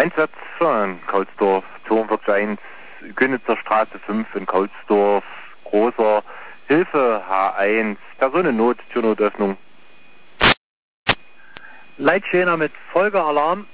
Einsatz in Kaulsdorf, Turmwirk 1, Könitzer Straße 5 in Kaulsdorf, großer Hilfe H1, Personennot, Türnotöffnung. Leitschäner mit Folgealarm